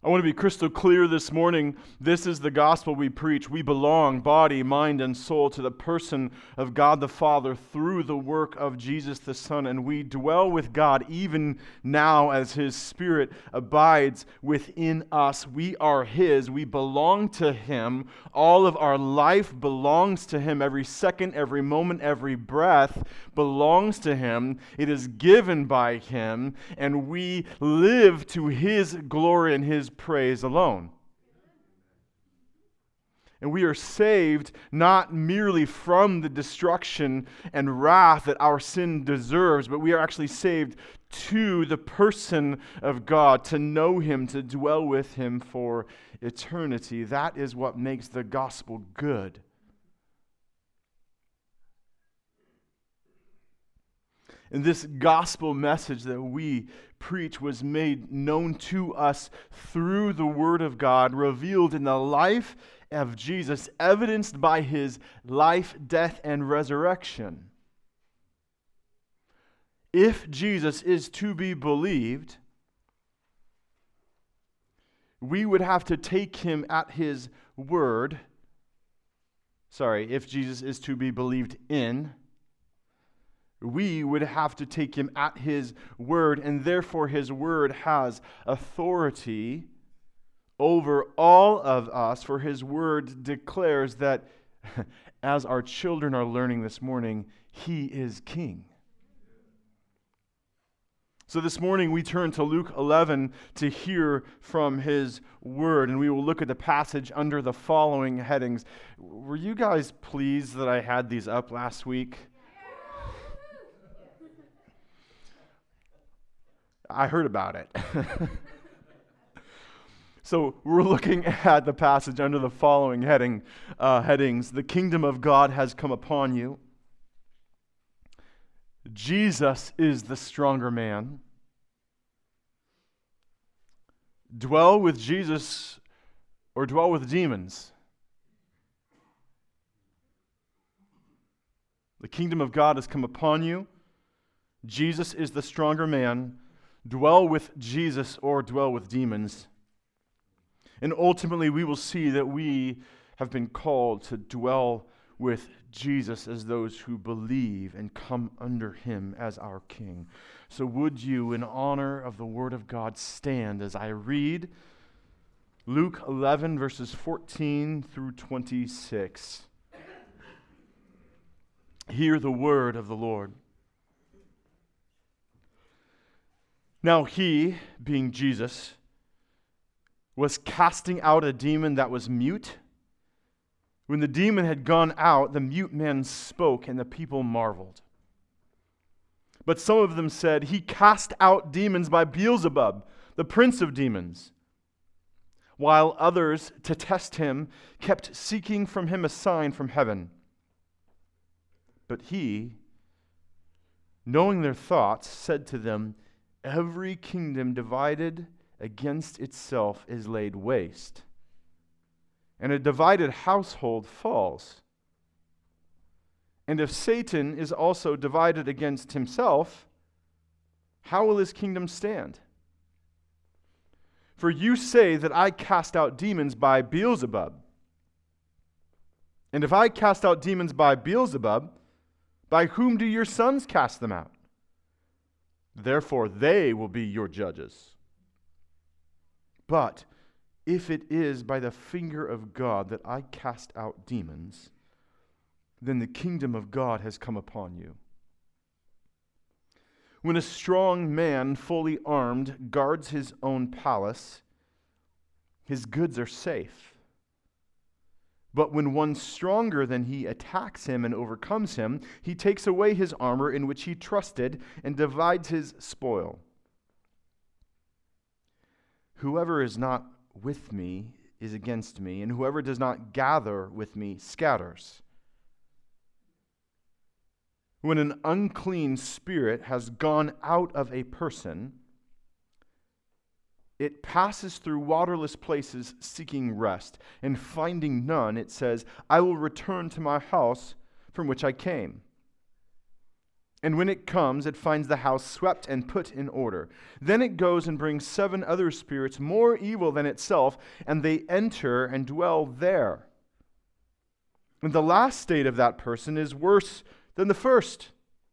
I want to be crystal clear this morning. This is the gospel we preach. We belong, body, mind, and soul, to the person of God the Father through the work of Jesus the Son. And we dwell with God even now as His Spirit abides within us. We are His. We belong to Him. All of our life belongs to Him. Every second, every moment, every breath belongs to Him. It is given by Him. And we live to His glory and His praise alone. And we are saved not merely from the destruction and wrath that our sin deserves, but we are actually saved to the person of God, to know Him, to dwell with Him for eternity. That is what makes the gospel good. And this gospel message that we preach was made known to us through the Word of God, revealed in the life of Jesus, evidenced by His life, death, and resurrection. If Jesus is to be believed, we would have to take Him at His word. If Jesus is to be believed in, we would have to take Him at His word, and therefore His word has authority over all of us, for His word declares that, as our children are learning this morning, He is King. So this morning we turn to Luke 11 to hear from His word, and we will look at the passage under the following headings. Were you guys pleased that I had these up last week? I heard about it. So we're looking at the passage under the following headings. The kingdom of God has come upon you. Jesus is the stronger man. Dwell with Jesus or dwell with demons. The kingdom of God has come upon you. Jesus is the stronger man. Dwell with Jesus or dwell with demons. And ultimately, we will see that we have been called to dwell with Jesus as those who believe and come under Him as our King. So would you, in honor of the Word of God, stand as I read Luke 11, verses 14 through 26. Hear the word of the Lord. Now He, being Jesus, was casting out a demon that was mute. When the demon had gone out, the mute man spoke, and the people marveled. But some of them said, He cast out demons by Beelzebub, the prince of demons. While others, to test Him, kept seeking from Him a sign from heaven. But He, knowing their thoughts, said to them, Every kingdom divided against itself is laid waste, and a divided household falls. And if Satan is also divided against himself, how will his kingdom stand? For you say that I cast out demons by Beelzebub. And if I cast out demons by Beelzebub, by whom do your sons cast them out? Therefore they will be your judges. But if it is by the finger of God that I cast out demons, then the kingdom of God has come upon you. When a strong man, fully armed, guards his own palace, his goods are safe. But when one stronger than he attacks him and overcomes him, he takes away his armor in which he trusted and divides his spoil. Whoever is not with me is against me, and whoever does not gather with me scatters. When an unclean spirit has gone out of a person, it passes through waterless places seeking rest, and finding none, it says, I will return to my house from which I came. And when it comes, it finds the house swept and put in order. Then it goes and brings 7 other spirits more evil than itself, and they enter and dwell there. And the last state of that person is worse than the first.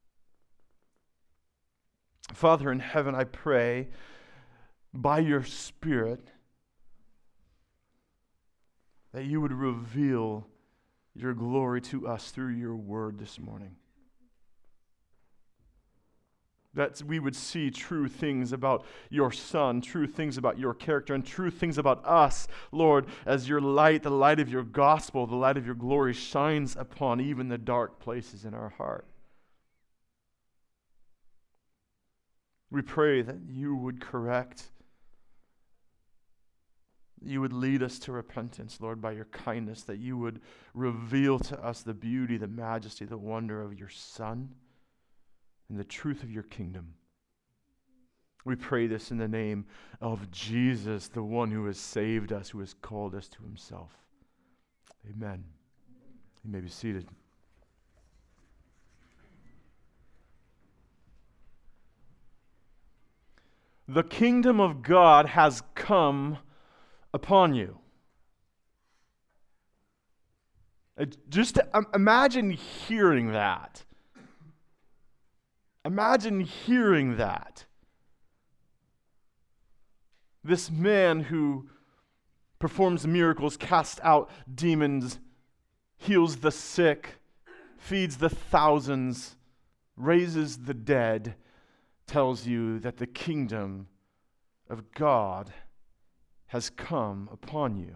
Father in heaven, I pray, by your Spirit, that you would reveal your glory to us through your word this morning. That we would see true things about your Son, true things about your character, and true things about us, Lord, as your light, the light of your gospel, the light of your glory shines upon even the dark places in our heart. We pray that you would correct, you would lead us to repentance, Lord, by your kindness, that you would reveal to us the beauty, the majesty, the wonder of your Son, and the truth of your kingdom. We pray this in the name of Jesus, the one who has saved us, who has called us to himself. Amen. You may be seated. The kingdom of God has come upon you. Just imagine hearing that. Imagine hearing that. This man who performs miracles, casts out demons, heals the sick, feeds the thousands, raises the dead, tells you that the kingdom of God has come upon you.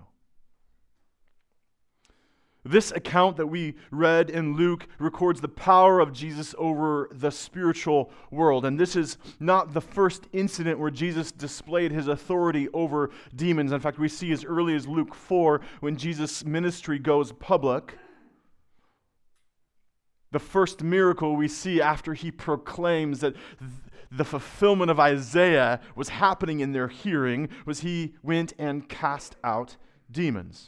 This account that we read in Luke records the power of Jesus over the spiritual world. And this is not the first incident where Jesus displayed his authority over demons. In fact, we see as early as Luke 4, when Jesus' ministry goes public, the first miracle we see after he proclaims that the fulfillment of Isaiah was happening in their hearing was he went and cast out demons.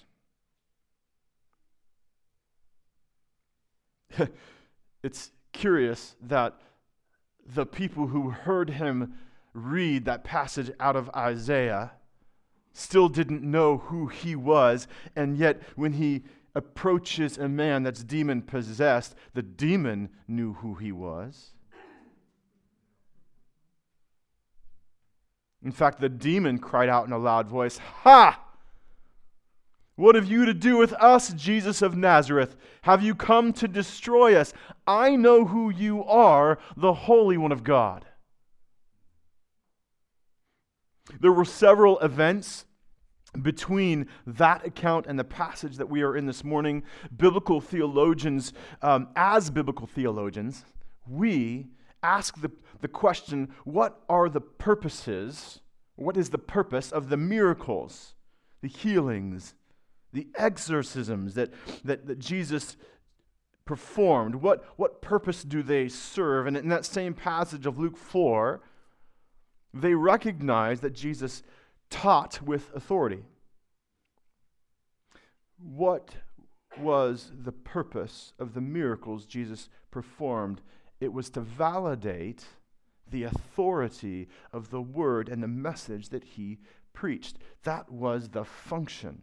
It's curious that the people who heard him read that passage out of Isaiah still didn't know who he was, and yet when he approaches a man that's demon-possessed, the demon knew who he was. In fact, the demon cried out in a loud voice, "Ha! What have you to do with us, Jesus of Nazareth? Have you come to destroy us? I know who you are, the Holy One of God." There were several events between that account and the passage that we are in this morning. Biblical theologians, as biblical theologians, we ask the question, what are the purposes, what is the purpose of the miracles, the healings, the exorcisms that Jesus performed? What purpose do they serve? And in that same passage of Luke 4, they recognize that Jesus taught with authority. What was the purpose of the miracles Jesus performed? It was to validate the authority of the word and the message that he preached. That was the function.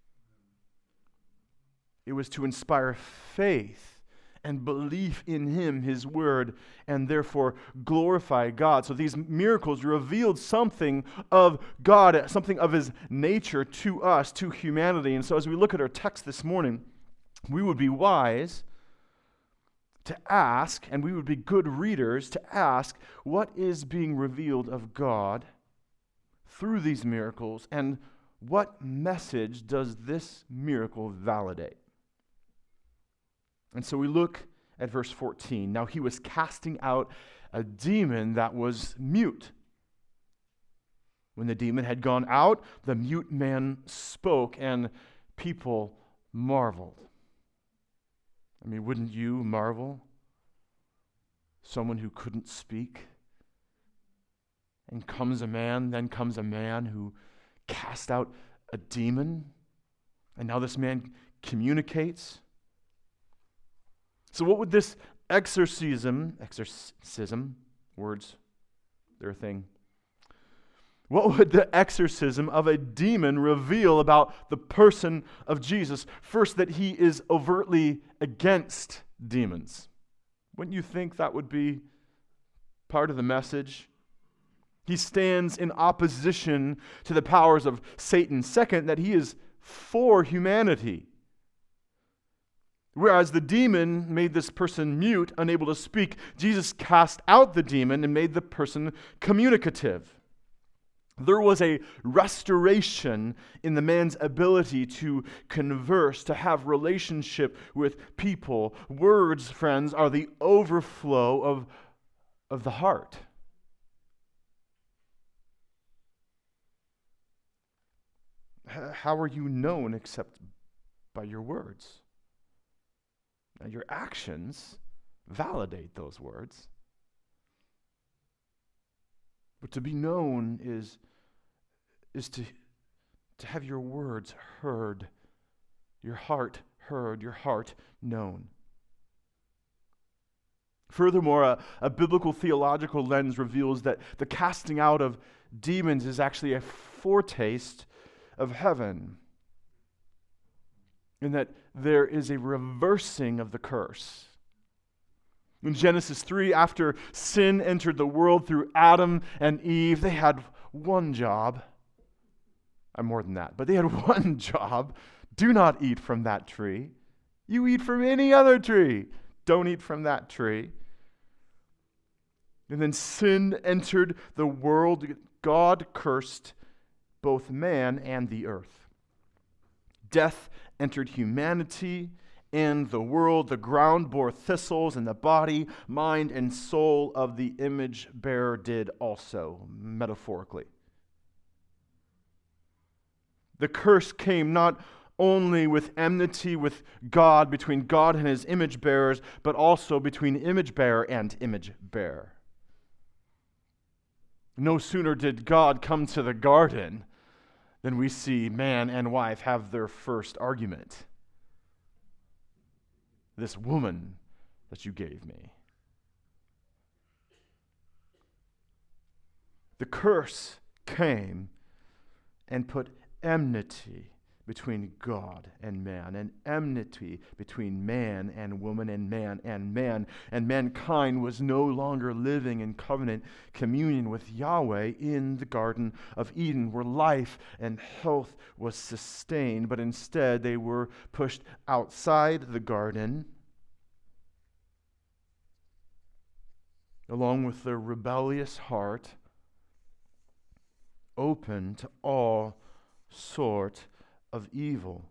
It was to inspire faith and belief in him, his word, and therefore glorify God. So these miracles revealed something of God, something of his nature to us, to humanity. And so as we look at our text this morning, we would be wise to ask, and we would be good readers to ask, what is being revealed of God through these miracles, and what message does this miracle validate? And so we look at verse 14. Now he was casting out a demon that was mute. When the demon had gone out, the mute man spoke, and people marveled. I mean, wouldn't you marvel? Someone who couldn't speak. And then comes a man who cast out a demon. And now this man communicates. So what would this exorcism, words, they're a thing. What would the exorcism of a demon reveal about the person of Jesus? First, that he is overtly against demons. Wouldn't you think that would be part of the message? He stands in opposition to the powers of Satan. Second, that he is for humanity. Whereas the demon made this person mute, unable to speak, Jesus cast out the demon and made the person communicative. There was a restoration in the man's ability to converse, to have relationship with people. Words, friends, are the overflow of the heart. How are you known except by your words? Now, your actions validate those words. But to be known is to have your words heard, your heart heard, your heart known. Furthermore, a biblical theological lens reveals that the casting out of demons is actually a foretaste of heaven, and that there is a reversing of the curse. In Genesis 3, after sin entered the world through Adam and Eve, they had one job. More than that, but they had one job. Do not eat from that tree. You eat from any other tree. Don't eat from that tree. And then sin entered the world. God cursed both man and the earth. Death entered humanity and the world. The ground bore thistles, and the body, mind, and soul of the image bearer did also, metaphorically. The curse came not only with enmity with God, between God and his image bearers, but also between image bearer and image bearer. No sooner did God come to the garden than we see man and wife have their first argument. This woman that you gave me. The curse came and put enmity between God and man, and enmity between man and woman, and man and man. And mankind was no longer living in covenant communion with Yahweh in the Garden of Eden, where life and health was sustained, but instead they were pushed outside the garden, along with their rebellious heart, open to all sort of evil.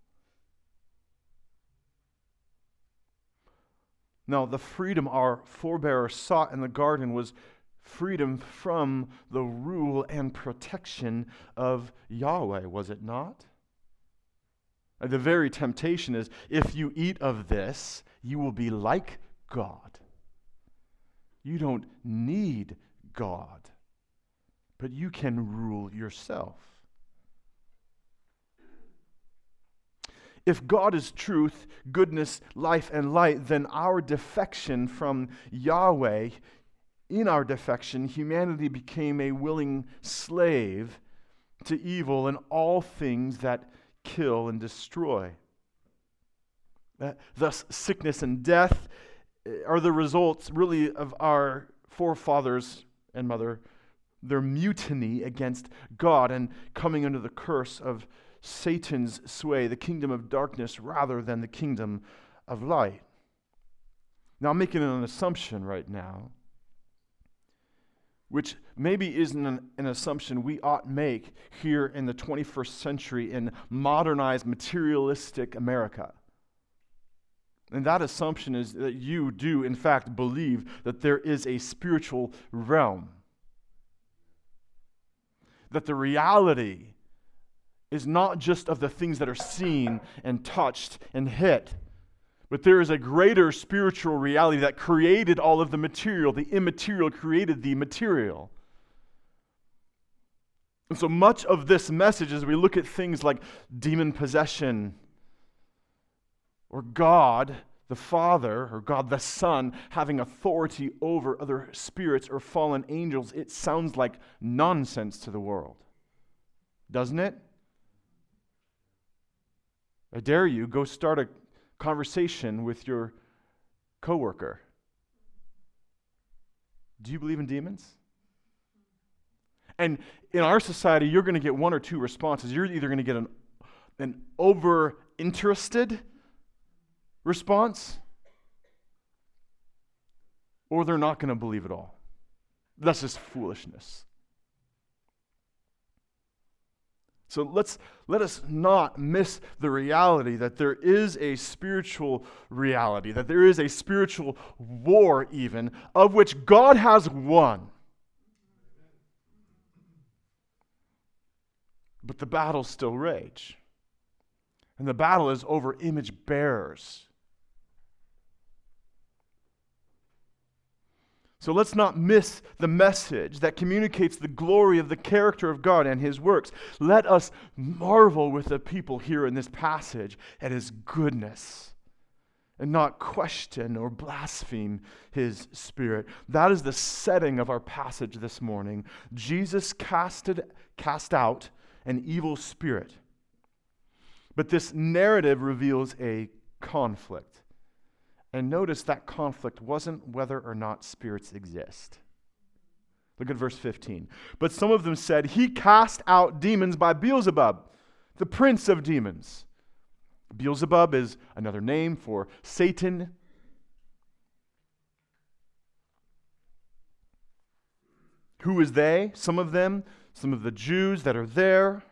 Now, the freedom our forebears sought in the garden was freedom from the rule and protection of Yahweh, was it not? The very temptation is, if you eat of this, you will be like God. You don't need God, but you can rule yourself. If God is truth, goodness, life, and light, then our defection from Yahweh, in our defection, humanity became a willing slave to evil and all things that kill and destroy. Thus, sickness and death are the results, really, of our forefathers and mother, their mutiny against God and coming under the curse of Satan's sway, the kingdom of darkness rather than the kingdom of light. Now, I'm making an assumption right now, which maybe isn't an assumption we ought make here in the 21st century in modernized, materialistic America. And that assumption is that you do, in fact, believe that there is a spiritual realm. That the reality is not just of the things that are seen and touched and hit, but there is a greater spiritual reality that created all of the material. The immaterial created the material. And so much of this message, as we look at things like demon possession, or God, the Father, or God the Son, having authority over other spirits or fallen angels, it sounds like nonsense to the world. Doesn't it? I dare you, go start a conversation with your coworker. Do you believe in demons? And in our society, you're going to get one or two responses. You're either going to get an over-interested response, or they're not going to believe it all. That's just foolishness. So let us not miss the reality that there is a spiritual reality, that there is a spiritual war even, of which God has won. But the battles still rage. And the battle is over image bearers. So let's not miss the message that communicates the glory of the character of God and His works. Let us marvel with the people here in this passage at His goodness and not question or blaspheme His Spirit. That is the setting of our passage this morning. Jesus cast out an evil spirit. But this narrative reveals a conflict. And notice that conflict wasn't whether or not spirits exist. Look at verse 15. But some of them said, "He cast out demons by Beelzebub, the prince of demons." Beelzebub is another name for Satan. Who is they? Some of them, some of the Jews that are there.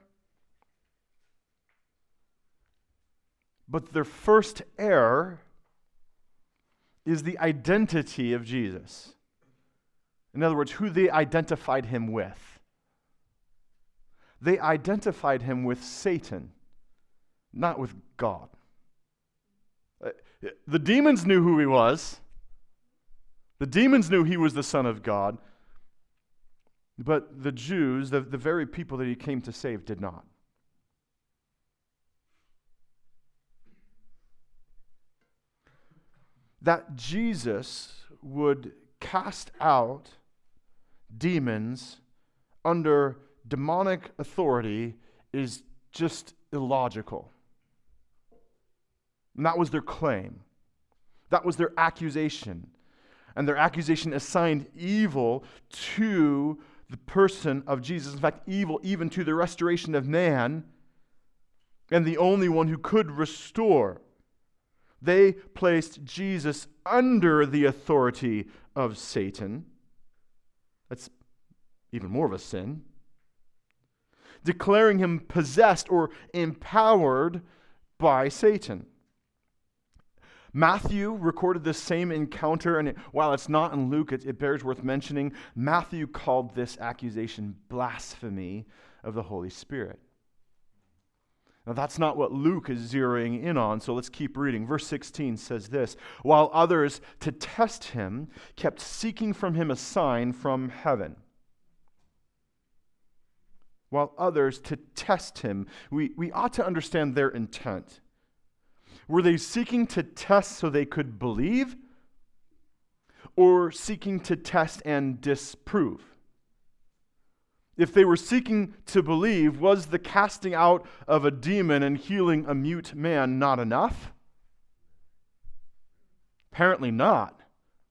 But their first error is the identity of Jesus. In other words, who they identified Him with. They identified Him with Satan, not with God. The demons knew who He was. The demons knew He was the Son of God. But the Jews, the very people that He came to save, did not. That Jesus would cast out demons under demonic authority is just illogical. And that was their claim. That was their accusation. And their accusation assigned evil to the person of Jesus. In fact, evil even to the restoration of man and the only one who could restore. They placed Jesus under the authority of Satan. That's even more of a sin. Declaring Him possessed or empowered by Satan. Matthew recorded this same encounter, and while it's not in Luke, it bears worth mentioning. Matthew called this accusation blasphemy of the Holy Spirit. Now, that's not what Luke is zeroing in on, so let's keep reading. Verse 16 says this, "While others, to test Him, kept seeking from Him a sign from heaven." While others, to test Him. We ought to understand their intent. Were they seeking to test so they could believe? Or seeking to test and disprove? If they were seeking to believe, was the casting out of a demon and healing a mute man not enough? Apparently not.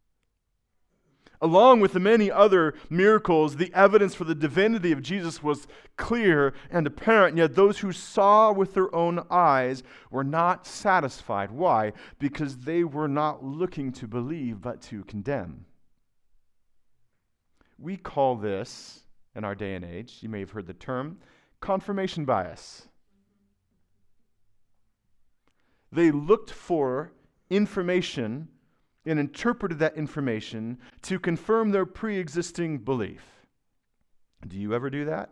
Along with the many other miracles, the evidence for the divinity of Jesus was clear and apparent, yet those who saw with their own eyes were not satisfied. Why? Because they were not looking to believe, but to condemn. We call this, in our day and age, you may have heard the term, confirmation bias. They looked for information and interpreted that information to confirm their pre-existing belief. Do you ever do that?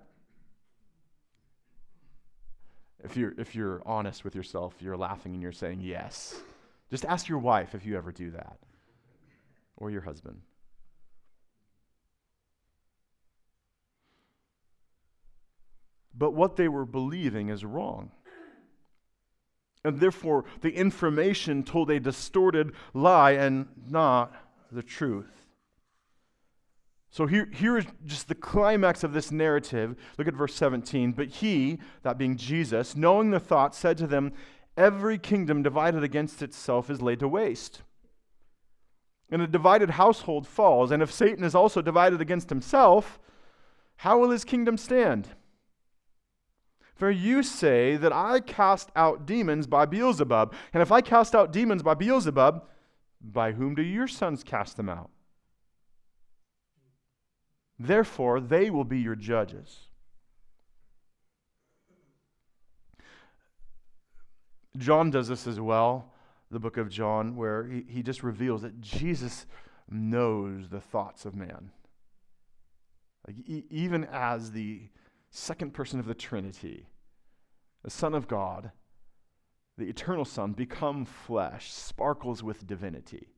If you're honest with yourself, you're laughing and you're saying yes. Just ask your wife if you ever do that, or your husband. But what they were believing is wrong. And therefore, the information told a distorted lie and not the truth. So here is just the climax of this narrative. Look at verse 17. But he, that being Jesus, knowing the thought, said to them, every kingdom divided against itself is laid to waste. And a divided household falls. And if Satan is also divided against himself, how will his kingdom stand? For you say that I cast out demons by Beelzebub. And if I cast out demons by Beelzebub, by whom do your sons cast them out? Therefore, they will be your judges. John does this as well, the book of John, where he just reveals that Jesus knows the thoughts of man. Like even as the second person of the Trinity, the Son of God, the eternal Son, become flesh, sparkles with divinity.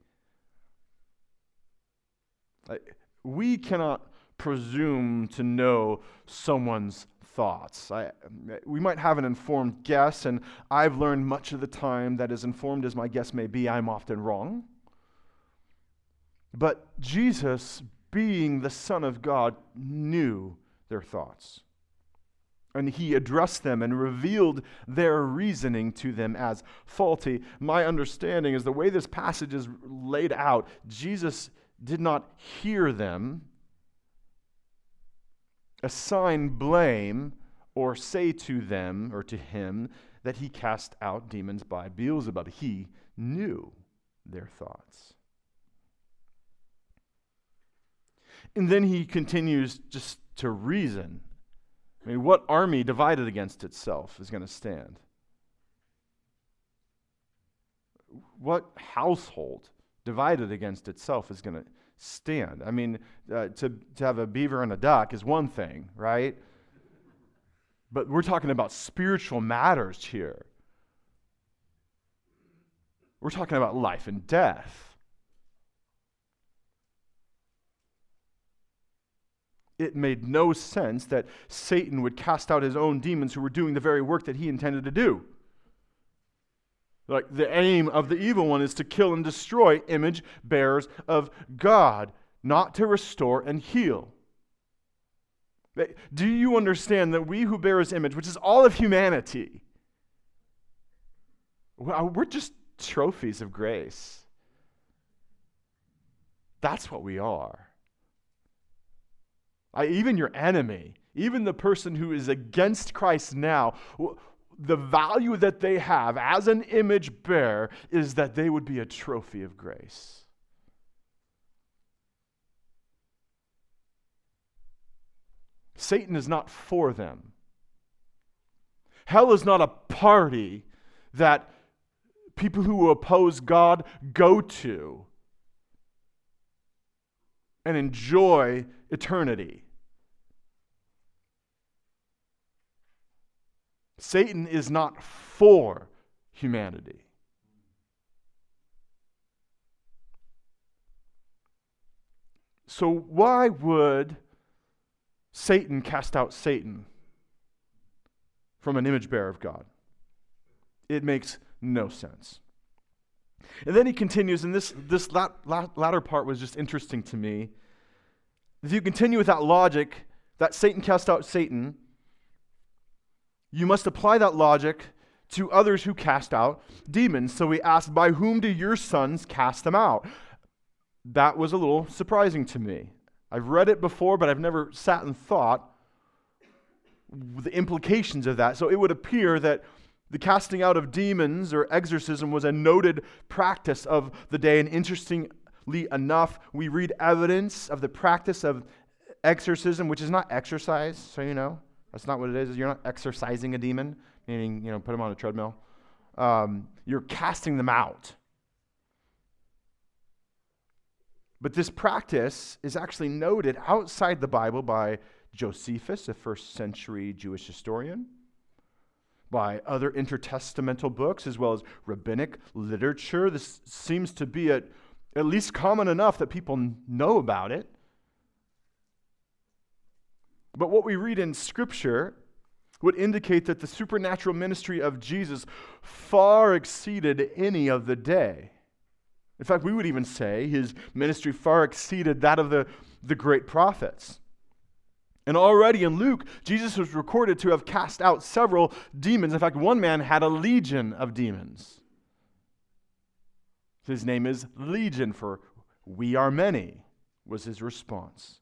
We cannot presume to know someone's thoughts. We might have an informed guess, and I've learned much of the time that as informed as my guess may be, I'm often wrong. But Jesus, being the Son of God, knew their thoughts. And he addressed them and revealed their reasoning to them as faulty. My understanding is the way this passage is laid out, Jesus did not hear them assign blame or say to them or to him that he cast out demons by Beelzebub. He knew their thoughts. And then he continues just to reason. I mean, what army divided against itself is going to stand? What household divided against itself is going to stand? I mean, to have a beaver and a duck is one thing, right? But we're talking about spiritual matters here. We're talking about life and death. It made no sense that Satan would cast out his own demons who were doing the very work that he intended to do. Like the aim of the evil one is to kill and destroy image bearers of God, not to restore and heal. Do you understand that we who bear his image, which is all of humanity, we're just trophies of grace. That's what we are. Even your enemy, even the person who is against Christ now, the value that they have as an image bearer is that they would be a trophy of grace. Satan is not for them. Hell is not a party that people who oppose God go to and enjoy eternity. Satan is not for humanity. So why would Satan cast out Satan from an image bearer of God? It makes no sense. And then he continues, and this latter part was just interesting to me. If you continue with that logic, that Satan cast out Satan, you must apply that logic to others who cast out demons. So we asked, by whom do your sons cast them out? That was a little surprising to me. I've read it before, but I've never sat and thought the implications of that. So it would appear that the casting out of demons or exorcism was a noted practice of the day. And interestingly enough, we read evidence of the practice of exorcism, which is not exercise, so you know. That's not what it is. You're not exorcising a demon, meaning, put them on a treadmill. You're casting them out. But this practice is actually noted outside the Bible by Josephus, a first century Jewish historian, by other intertestamental books, as well as rabbinic literature. This seems to be at least common enough that people know about it. But what we read in Scripture would indicate that the supernatural ministry of Jesus far exceeded any of the day. In fact, we would even say his ministry far exceeded that of the great prophets. And already in Luke, Jesus was recorded to have cast out several demons. In fact, one man had a legion of demons. His name is Legion, for we are many, was his response.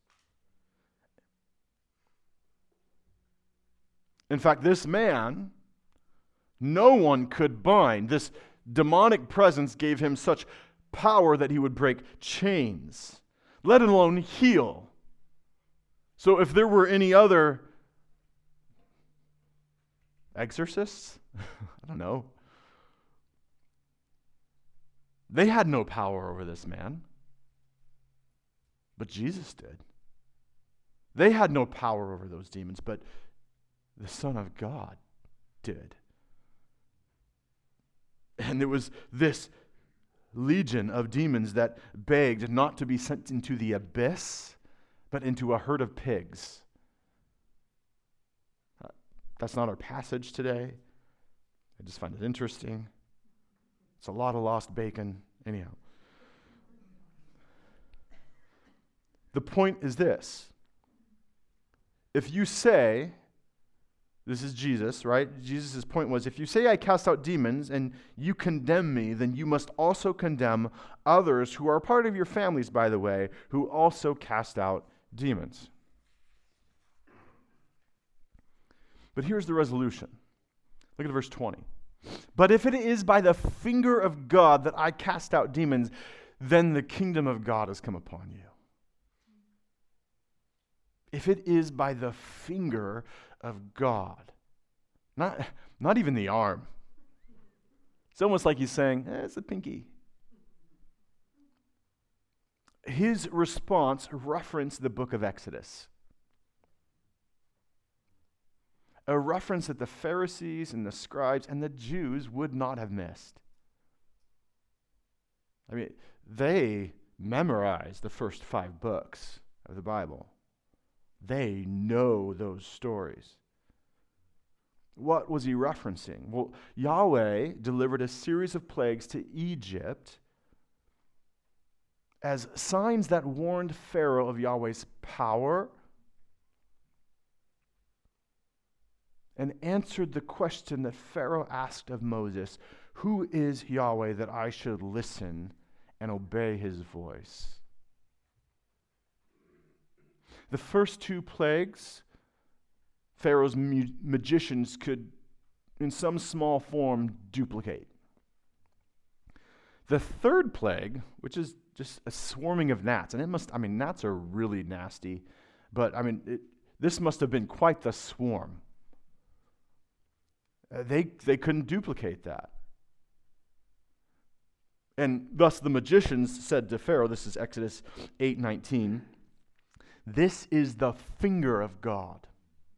In fact, this man, no one could bind. This demonic presence gave him such power that he would break chains, let alone heal. So if there were any other exorcists, I don't know, they had no power over this man. But Jesus did. They had no power over those demons, but the Son of God did. And it was this legion of demons that begged not to be sent into the abyss, but into a herd of pigs. That's not our passage today. I just find it interesting. It's a lot of lost bacon. Anyhow. The point is this. If you say, this is Jesus, right? Jesus' point was, if you say I cast out demons and you condemn me, then you must also condemn others who are part of your families, by the way, who also cast out demons. But here's the resolution. Look at verse 20. But if it is by the finger of God that I cast out demons, then the kingdom of God has come upon you. If it is by the finger of God, not even the arm. It's almost like he's saying, it's a pinky. His response referenced the book of Exodus. A reference that the Pharisees and the scribes and the Jews would not have missed. I mean, they memorized the first 5 books of the Bible. They know those stories. What was he referencing? Well, Yahweh delivered a series of plagues to Egypt as signs that warned Pharaoh of Yahweh's power and answered the question that Pharaoh asked of Moses, who is Yahweh that I should listen and obey his voice? The first 2 plagues, Pharaoh's magicians could, in some small form, duplicate. The third plague, which is just a swarming of gnats, and gnats are really nasty, but this must have been quite the swarm. They couldn't duplicate that. And thus the magicians said to Pharaoh, this is Exodus 8:19, this is the finger of God.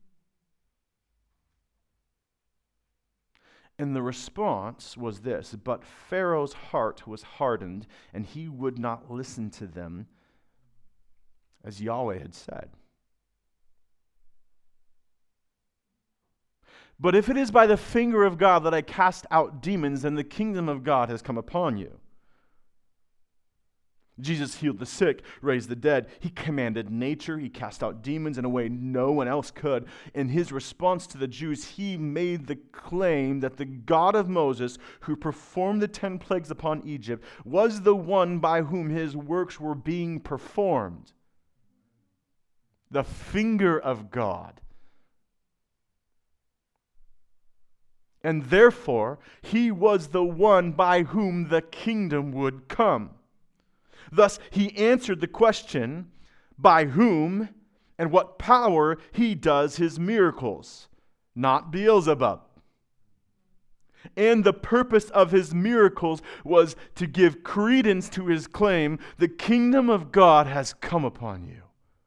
And the response was this, but Pharaoh's heart was hardened, and he would not listen to them, as Yahweh had said. But if it is by the finger of God that I cast out demons, then the kingdom of God has come upon you. Jesus healed the sick, raised the dead. He commanded nature. He cast out demons in a way no one else could. In his response to the Jews, he made the claim that the God of Moses, who performed the 10 plagues upon Egypt, was the one by whom his works were being performed. The finger of God. And therefore, he was the one by whom the kingdom would come. Thus, he answered the question, by whom and what power he does his miracles, not Beelzebub. And the purpose of his miracles was to give credence to his claim, the kingdom of God has come upon you.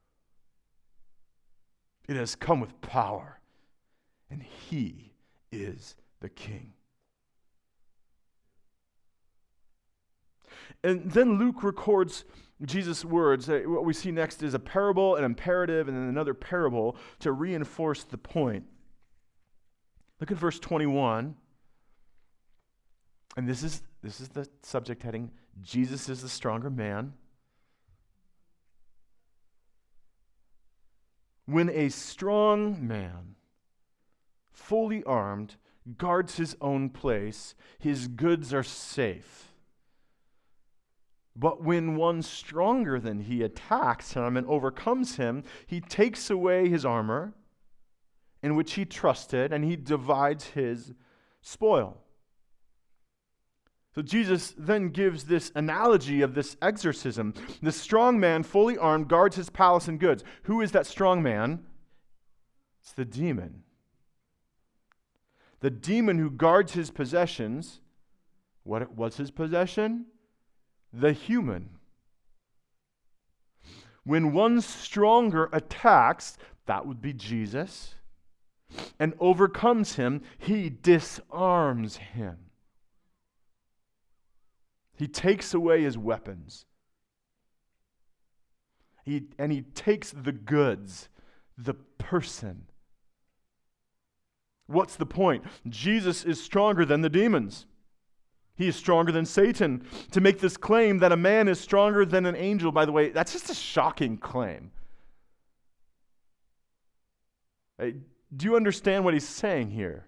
It has come with power, and he is the king. And then Luke records Jesus' words. What we see next is a parable, an imperative, and then another parable to reinforce the point. Look at verse 21. And this is the subject heading, Jesus is the stronger man. When a strong man, fully armed, guards his own place, his goods are safe. But when one stronger than he attacks him and overcomes him, he takes away his armor in which he trusted, and he divides his spoil. So Jesus then gives this analogy of this exorcism. The strong man, fully armed, guards his palace and goods. Who is that strong man? It's the demon. The demon who guards his possessions. What's his possession? The human. When one stronger attacks, that would be Jesus, and overcomes him, he disarms him. He takes away his weapons. He takes the goods, the person. What's the point? Jesus is stronger than the demons. He is stronger than Satan. To make this claim that a man is stronger than an angel, by the way, that's just a shocking claim. Do you understand what he's saying here?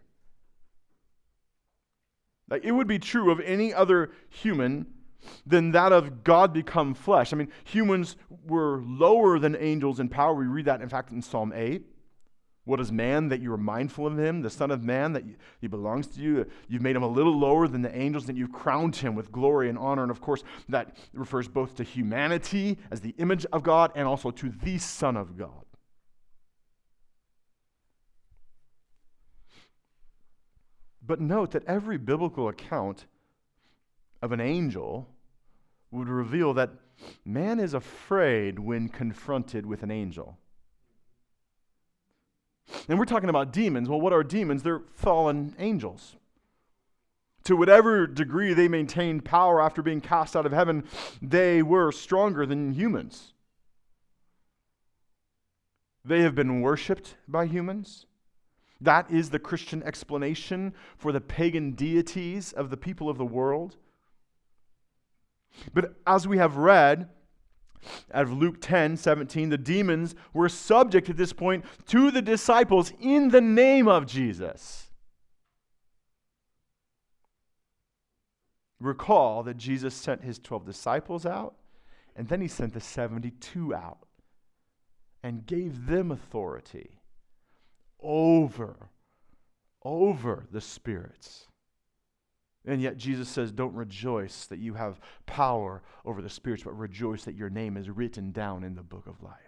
Like, it would be true of any other human than that of God become flesh. I mean, humans were lower than angels in power. We read that, in fact, in Psalm 8. What is man that you are mindful of him? The Son of Man that he belongs to you. You've made him a little lower than the angels, and you've crowned him with glory and honor. And of course, that refers both to humanity as the image of God and also to the Son of God. But note that every biblical account of an angel would reveal that man is afraid when confronted with an angel. And we're talking about demons. Well, what are demons? They're fallen angels. To whatever degree they maintained power after being cast out of heaven, they were stronger than humans. They have been worshipped by humans. That is the Christian explanation for the pagan deities of the people of the world. But as we have read out of Luke 10:17, the demons were subject at this point to the disciples in the name of Jesus. Recall that Jesus sent his 12 disciples out, and then he sent the 72 out and gave them authority over the spirits. And yet Jesus says, don't rejoice that you have power over the spirits, but rejoice that your name is written down in the book of life.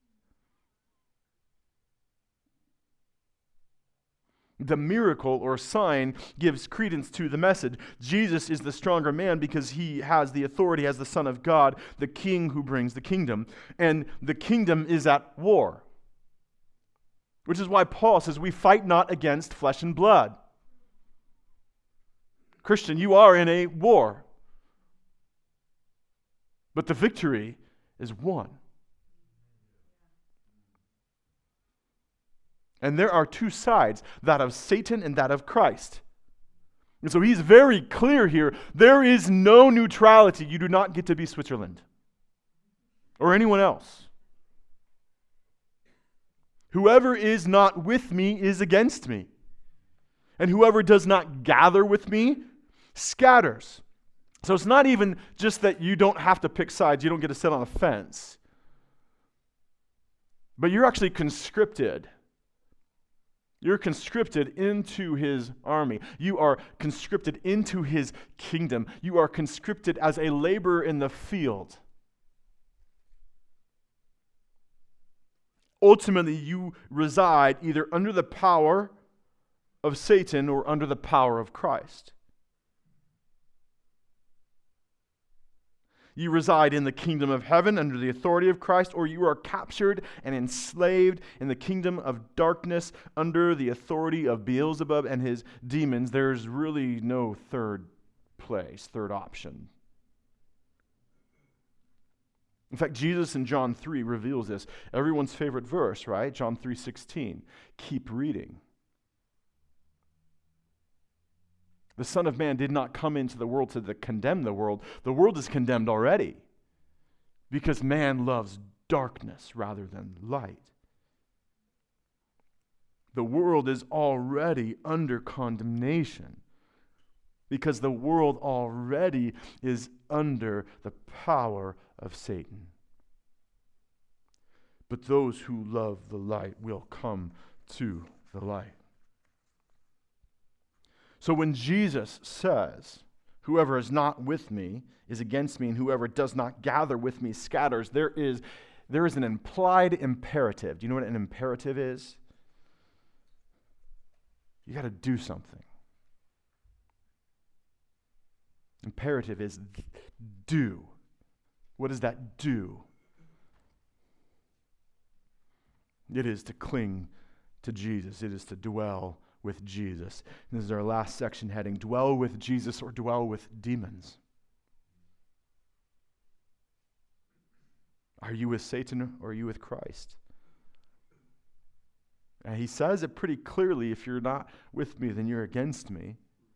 The miracle or sign gives credence to the message. Jesus is the stronger man because he has the authority as the Son of God, the King who brings the kingdom. And the kingdom is at war. Which is why Paul says, we fight not against flesh and blood. Christian, you are in a war. But the victory is won. And there are two sides, that of Satan and that of Christ. And so he's very clear here. There is no neutrality. You do not get to be Switzerland or anyone else. Whoever is not with me is against me. And whoever does not gather with me scatters. So it's not even just that you don't have to pick sides, you don't get to sit on a fence. But you're actually conscripted. You're conscripted into his army. You are conscripted into his kingdom. You are conscripted as a laborer in the field. Ultimately, you reside either under the power of Satan or under the power of Christ. You reside in the kingdom of heaven under the authority of Christ, or you are captured and enslaved in the kingdom of darkness under the authority of Beelzebub and his demons. There's really no third option. In fact, Jesus in John 3 reveals this. Everyone's favorite verse, right? John 3:16. Keep reading. The Son of Man did not come into the world to condemn the world. The world is condemned already because man loves darkness rather than light. The world is already under condemnation because the world already is under the power of Satan. But those who love the light will come to the light. So when Jesus says, "Whoever is not with me is against me, and whoever does not gather with me scatters," there is an implied imperative. Do you know what an imperative is? You got to do something. Imperative is do. What does that do? It is to cling to Jesus. It is to dwell with Jesus. And this is our last section heading, dwell with Jesus or dwell with demons. Are you with Satan or are you with Christ? And he says it pretty clearly, if you're not with me, then you're against me.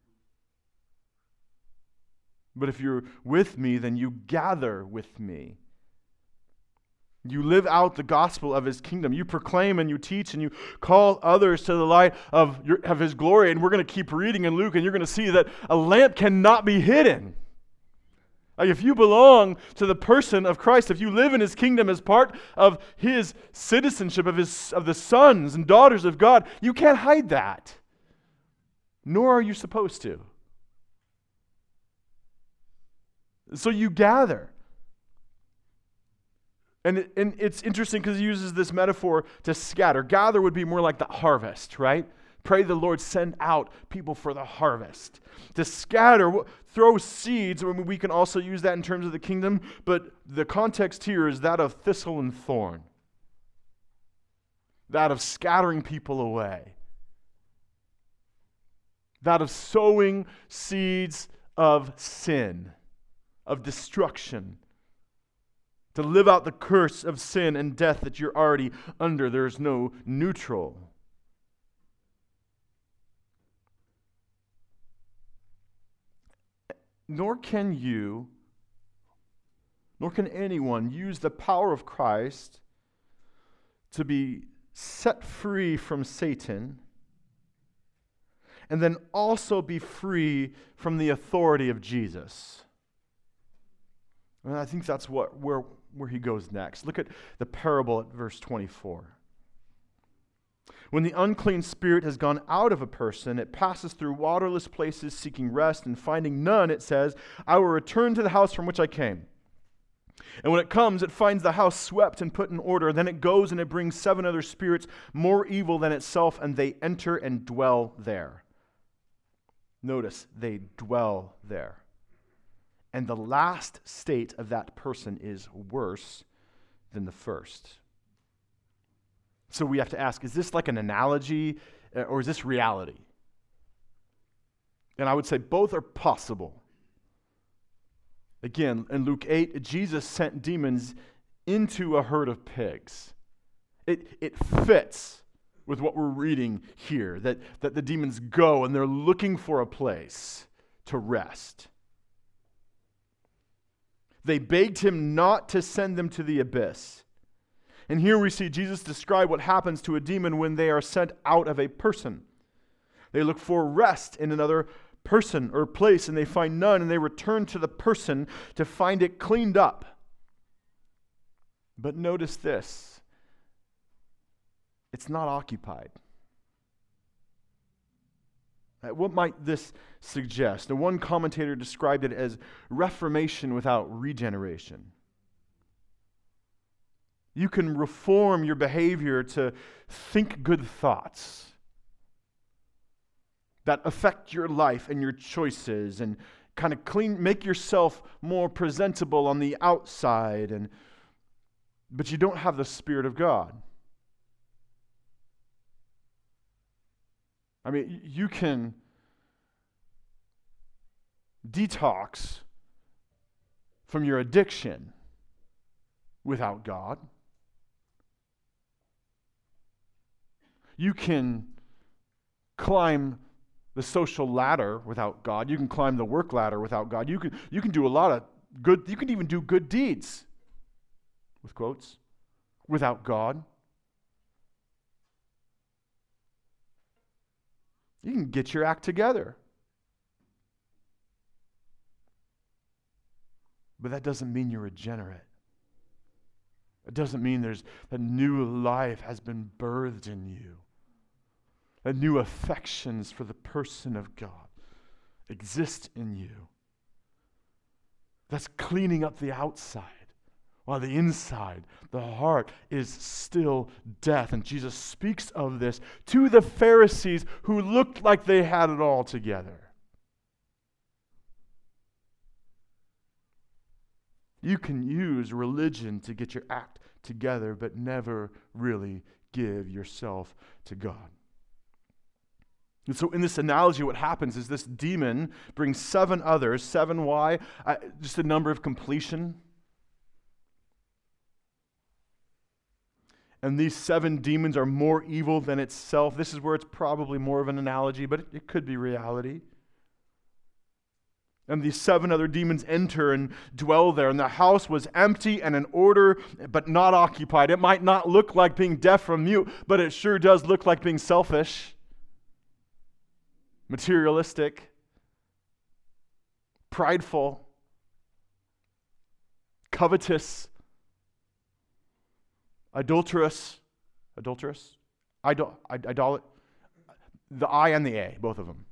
But if you're with me, then you gather with me. You live out the gospel of his kingdom. You proclaim and you teach and you call others to the light of his glory. And we're going to keep reading in Luke, and you're going to see that a lamp cannot be hidden. Like if you belong to the person of Christ, if you live in his kingdom as part of his citizenship, of the sons and daughters of God, you can't hide that. Nor are you supposed to. So you gather. And it's interesting because he uses this metaphor to scatter. Gather would be more like the harvest, right? Pray the Lord send out people for the harvest. To scatter, throw seeds. I mean, we can also use that in terms of the kingdom, but the context here is that of thistle and thorn. That of scattering people away. That of sowing seeds of sin, of destruction. To live out the curse of sin and death that you're already under. There's no neutral. Nor can anyone use the power of Christ to be set free from Satan and then also be free from the authority of Jesus. And I think that's where he goes next. Look at the parable at verse 24. When the unclean spirit has gone out of a person, it passes through waterless places seeking rest, and finding none, it says, "I will return to the house from which I came." And when it comes, it finds the house swept and put in order. Then it goes and it brings 7 other spirits more evil than itself, and they enter and dwell there. Notice, they dwell there. And the last state of that person is worse than the first. So we have to ask, is this like an analogy or is this reality? And I would say both are possible. Again, in Luke 8, Jesus sent demons into a herd of pigs. It fits with what we're reading here, that the demons go and they're looking for a place to rest. They begged him not to send them to the abyss. And here we see Jesus describe what happens to a demon when they are sent out of a person. They look for rest in another person or place, and they find none, and they return to the person to find it cleaned up. But notice this. It's not occupied. What might this suggest? Now, one commentator described it as reformation without regeneration. You can reform your behavior to think good thoughts that affect your life and your choices and kind of make yourself more presentable on the outside, but you don't have the Spirit of God. I mean, you can detox from your addiction without God. You can climb the social ladder without God. You can climb the work ladder without God. You can do a lot of good, you can even do good deeds, with quotes, without God. You can get your act together. But that doesn't mean you're regenerate. It doesn't mean there's a new life has been birthed in you. That new affections for the person of God exist in you. That's cleaning up the outside, while the inside, the heart, is still death. And Jesus speaks of this to the Pharisees who looked like they had it all together. You can use religion to get your act together, but never really give yourself to God. And so in this analogy, what happens is this demon brings 7 others. 7 why? Just a number of completion. And these 7 demons are more evil than itself. This is where it's probably more of an analogy, but it could be reality. And these 7 other demons enter and dwell there. And the house was empty and in order, but not occupied. It might not look like being deaf or mute, but it sure does look like being selfish, materialistic, prideful, covetous, adulterous, the I and the A, both of them.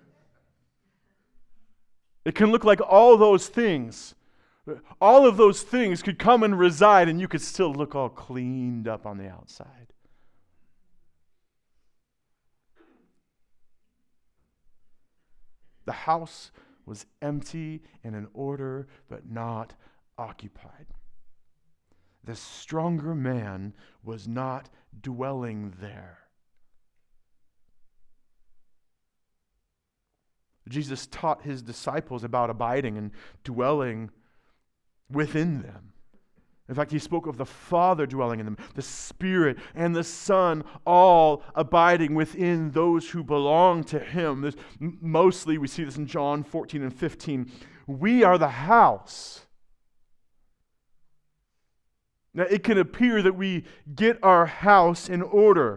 It can look like all those things. All of those things could come and reside, and you could still look all cleaned up on the outside. The house was empty and in order, but not occupied. The stronger man was not dwelling there. Jesus taught his disciples about abiding and dwelling within them. In fact, he spoke of the Father dwelling in them, the Spirit and the Son all abiding within those who belong to him. Mostly we see this in John 14 and 15. We are the house. Now, it can appear that we get our house in order.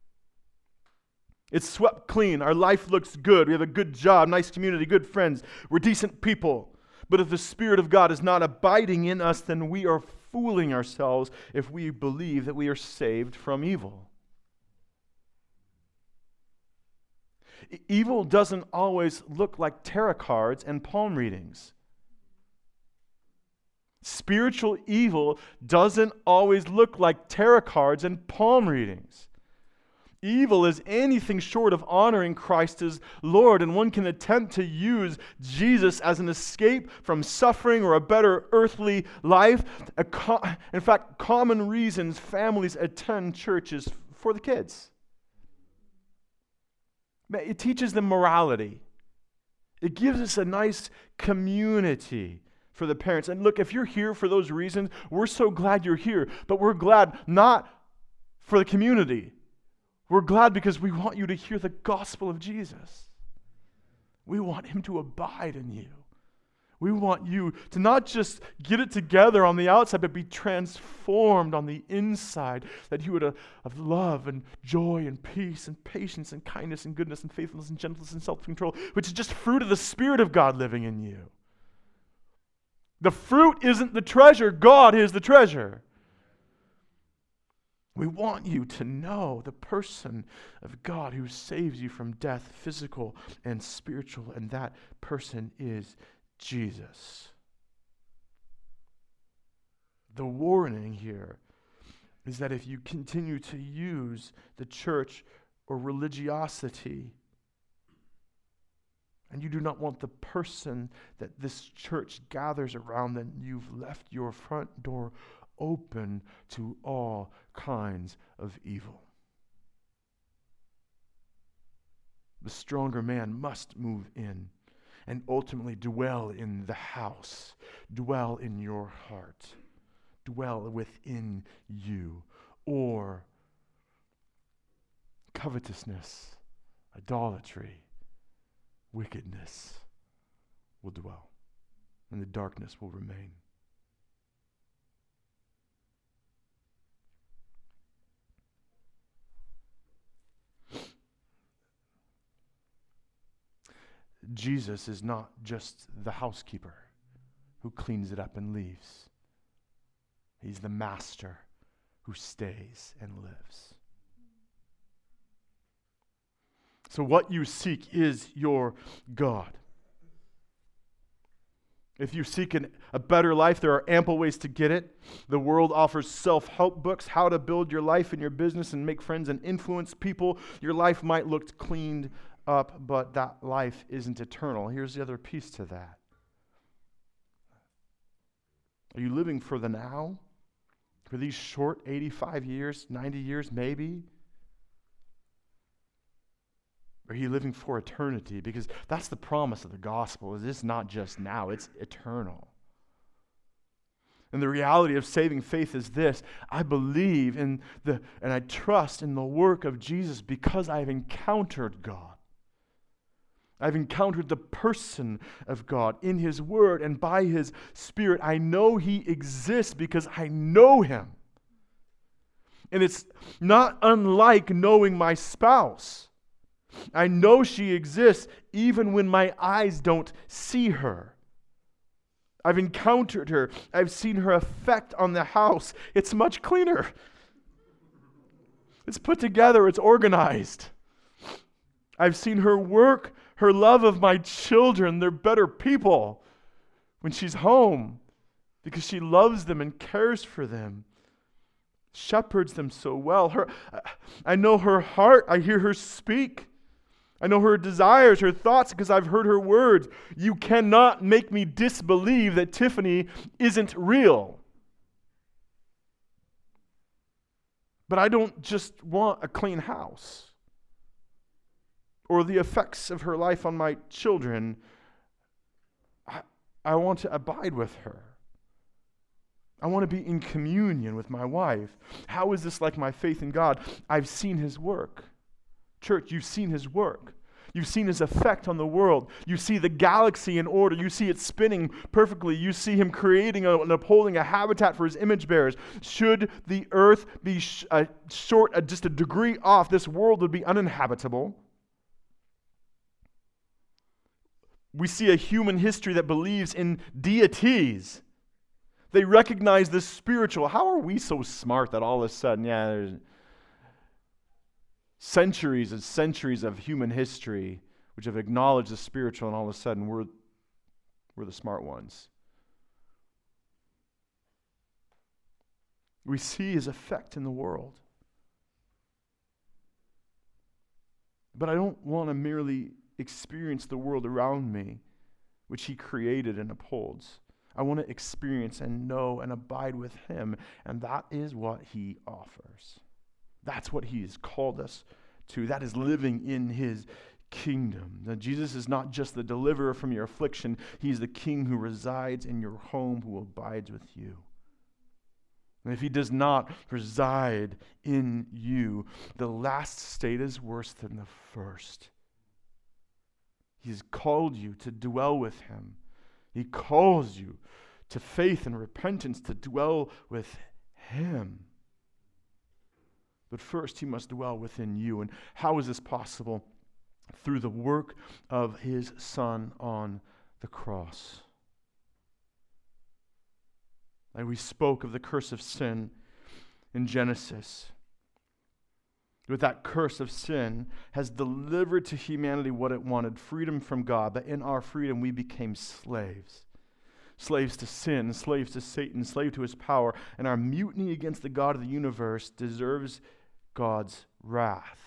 It's swept clean. Our life looks good. We have a good job, nice community, good friends. We're decent people. But if the Spirit of God is not abiding in us, then we are fooling ourselves if we believe that we are saved from evil. Evil doesn't always look like tarot cards and palm readings. Spiritual evil doesn't always look like tarot cards and palm readings. Evil is anything short of honoring Christ as Lord, and one can attempt to use Jesus as an escape from suffering or a better earthly life. In fact, common reasons families attend churches for the kids. It teaches them morality. It gives us a nice community for the parents. And look, if you're here for those reasons, we're so glad you're here. But we're glad not for the community. We're glad because we want you to hear the gospel of Jesus. We want him to abide in you. We want you to not just get it together on the outside, but be transformed on the inside, that you would have love and joy and peace and patience and kindness and goodness and faithfulness and gentleness and self-control, which is just fruit of the Spirit of God living in you. The fruit isn't the treasure. God is the treasure. We want you to know the person of God who saves you from death, physical and spiritual, and that person is Jesus. The warning here is that if you continue to use the church or religiosity, and you do not want the person that this church gathers around, then you've left your front door open to all kinds of evil. The stronger man must move in and ultimately dwell in the house, dwell in your heart, dwell within you, or covetousness, idolatry, wickedness will dwell, and the darkness will remain. Jesus is not just the housekeeper who cleans it up and leaves. He's the master who stays and lives. So what you seek is your God. If you seek a better life, there are ample ways to get it. The world offers self-help books, how to build your life and your business and make friends and influence people. Your life might look cleaned up, but that life isn't eternal. Here's the other piece to that. Are you living for the now? For these short 85 years, 90 years maybe? Or are you living for eternity? Because that's the promise of the gospel. Is it's not just now, it's eternal. And the reality of saving faith is this: I believe and I trust in the work of Jesus because I've encountered God. I've encountered the person of God in His Word and by His Spirit. I know He exists because I know Him. And it's not unlike knowing my spouse. I know she exists even when my eyes don't see her. I've encountered her. I've seen her effect on the house. It's much cleaner. It's put together. It's organized. I've seen her work, her love of my children. They're better people when she's home because she loves them and cares for them, shepherds them so well. I know her heart. I hear her speak. I know her desires, her thoughts, because I've heard her words. You cannot make me disbelieve that Tiffany isn't real. But I don't just want a clean house or the effects of her life on my children. I want to abide with her. I want to be in communion with my wife. How is this like my faith in God? I've seen His work. Church, you've seen His work. You've seen His effect on the world. You see the galaxy in order. You see it spinning perfectly. You see Him creating and upholding a habitat for His image bearers. Should the earth be just a degree off, this world would be uninhabitable. We see a human history that believes in deities. They recognize the spiritual. How are we so smart that all of a sudden, there's centuries and centuries of human history which have acknowledged the spiritual, and all of a sudden we're the smart ones. We see His effect in the world. But I don't want to merely experience the world around me, which He created and upholds. I want to experience and know and abide with Him, and that is what He offers. That's what He has called us to. That is living in His kingdom. Now, Jesus is not just the deliverer from your affliction. He's the King who resides in your home, who abides with you. And if He does not reside in you, the last state is worse than the first. He's called you to dwell with Him. He calls you to faith and repentance, to dwell with Him. But first, He must dwell within you. And how is this possible? Through the work of His Son on the cross. And we spoke of the curse of sin in Genesis. With that curse of sin has delivered to humanity what it wanted, freedom from God. But in our freedom, we became slaves. Slaves to sin, slaves to Satan, slave to his power. And our mutiny against the God of the universe deserves God's wrath.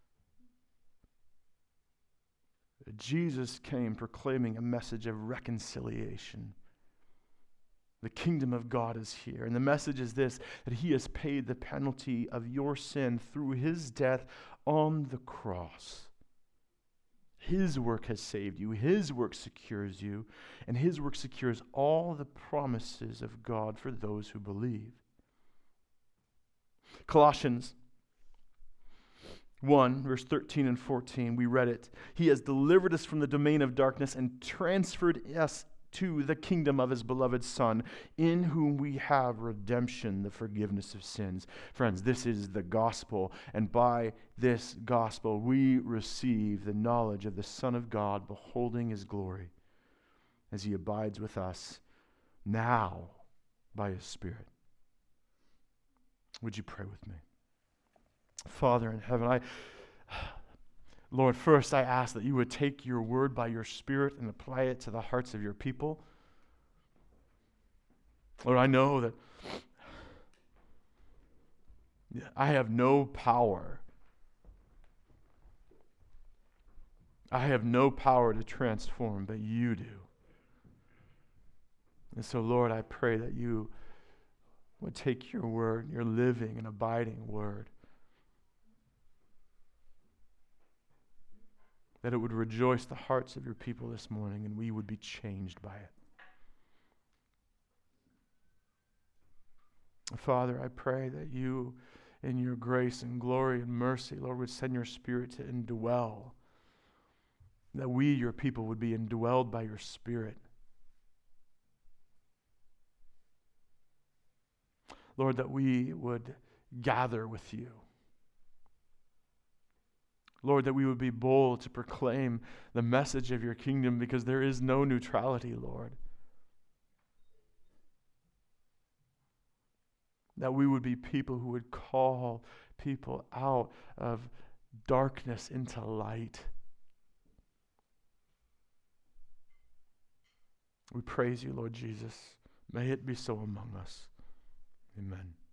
Jesus came proclaiming a message of reconciliation. The kingdom of God is here. And the message is this, that He has paid the penalty of your sin through His death on the cross. His work has saved you. His work secures you. And His work secures all the promises of God for those who believe. Colossians 1, verse 13 and 14, we read it. He has delivered us from the domain of darkness and transferred us to the kingdom of his beloved Son, in whom we have redemption, the forgiveness of sins. Friends, this is the gospel, and by this gospel we receive the knowledge of the Son of God, beholding his glory, as he abides with us now by his Spirit. Would you pray with me? Father in heaven, Lord, first I ask that you would take your word by your Spirit and apply it to the hearts of your people. Lord, I know that I have no power. I have no power to transform, but you do. And so, Lord, I pray that you would take your word, your living and abiding word, that it would rejoice the hearts of your people this morning, and we would be changed by it. Father, I pray that you, in your grace and glory and mercy, Lord, would send your Spirit to indwell, that we, your people, would be indwelled by your Spirit. Lord, that we would gather with you. Lord, that we would be bold to proclaim the message of your kingdom, because there is no neutrality, Lord. That we would be people who would call people out of darkness into light. We praise you, Lord Jesus. May it be so among us. Amen.